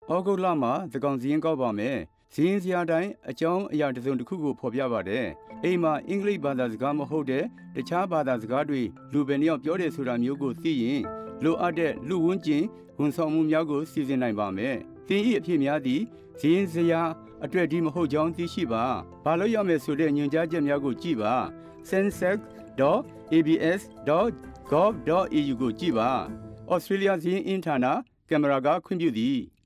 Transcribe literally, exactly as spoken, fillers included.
ဩဂုတ်လမှာသကောင်စီရင်ကောက်ပါမယ်။စီရင်စရာတိုင်းအကြောင်းအရာတစ်စုံတစ်ခုကိုဖော်ပြပါတယ်။အိမ်မှာအင်္ဂလိပ်ဘာသာစကားမဟုတ်တဲ့တခြားဘာသာစကားတွေလူပဲနှစ်ယောက်ပြောတယ်ဆိုတာမျိုးကိုသိရင်လိုအပ်တဲ့လူဝန်းကျင်ဝန်ဆောင်မှုများကိုစီစဉ်နိုင်ပါမယ်။သင်၏အဖြစ်များသည်စီရင်စရာအတွက်ဒီမဟုတ်ကြောင်းသိရှိပါ။ဘာလို့ရမယ်ဆိုတဲ့ညွှန်ကြားချက်များကိုကြည့်ပါ။ sensex dot a b s dot gov dot a u ကိုကြည့်ပါ။ Australia စီရင်အင်ဌာနကင်မရာကခွင့်ပြုသည်